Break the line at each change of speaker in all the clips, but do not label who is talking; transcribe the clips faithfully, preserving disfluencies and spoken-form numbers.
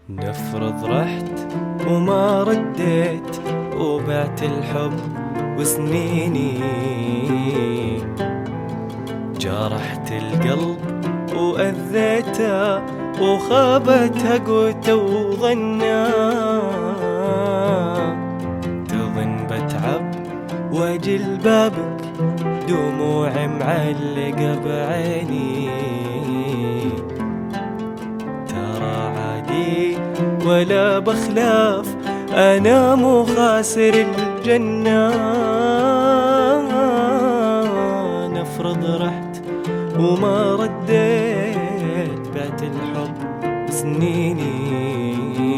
نفرض رحت وما رديت وبعت الحب وسنيني، جرحت القلب وأذيته وخابت قوته وظنه، تظن بتعب واجل بابك دموع معلقة بعيني، ترى عادي ولا بخلاف أنا مو خاسر الجنة. نفرض رحت وما رديت بعت الحب سنيني،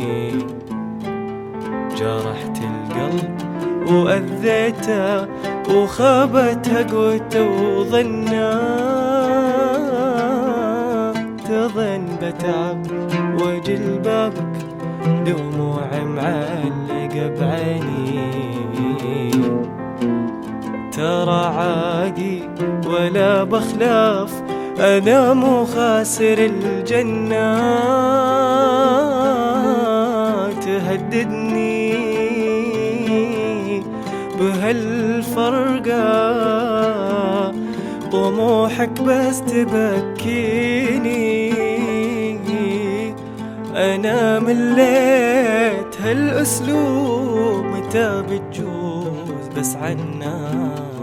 جرحت القلب وأذيته وخابت قوته وظنه، تظن بتعب واجل بابك دموع معلقة بعيني، ترى عادي ولا بخلاف أنا مو خاسر الجنة. تهددني بهالفرقة طموحك بس تبكيني، أنا مليت هالأسلوب متى بتجوز بس عنا.